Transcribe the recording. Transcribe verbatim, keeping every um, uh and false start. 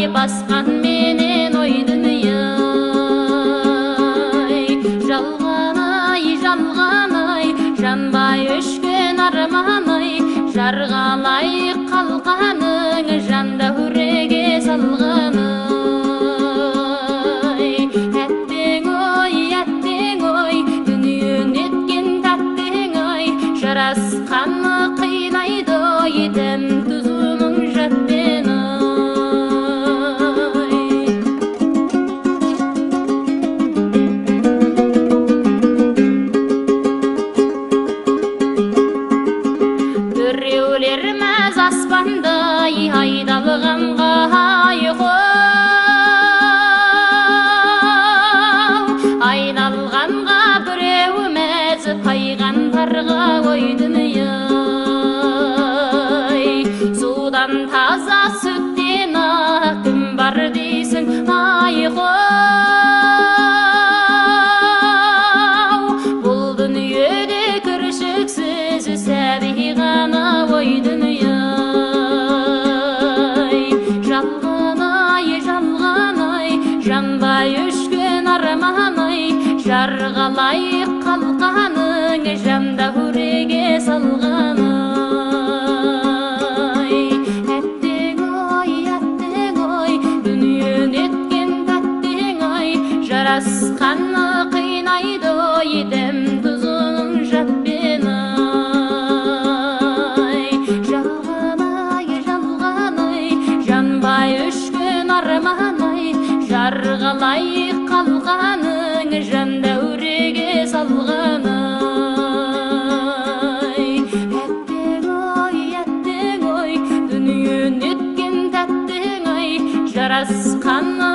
басқан менен ой дүние-ай. Жалған-ай, жалған-ай, жанбай өшкен арман-ай, жарғалай қалғаның жанда хүреге салғаны-ай. Әттең ой, әттең ой, дүниен еткен тәттең-ай, жарасқаны қинайды ой, дәм тұзының жатпен-ай. Біреулер мәз аспандай айдалғанға айналғанға біреу мәз пайғамбарға ой дүние-ай. Судан таза сүттен ақ кім бар дейсің айқау. Бұл дүниеде кіршіксіз сәби ғана ой дүние-ай. Жалған-ай, жалған-ай, жанбай өшкен арман-ай, жарғалай қалғаның жанда хүреге салғаны-ай. Әттең ой, әттең ой, дүниен еткен тәттең-ай, жарасқаны қинайды ой, дәм тұзының жатпен-ай. Жалған-ай, жалған-ай, жанбай өшкен арман-ай, жарғалай қалғаның жанда хүреге салғаны-ай. Әттең ой, әттең ой, дүниен еткен тәттең-ай, жарасқаны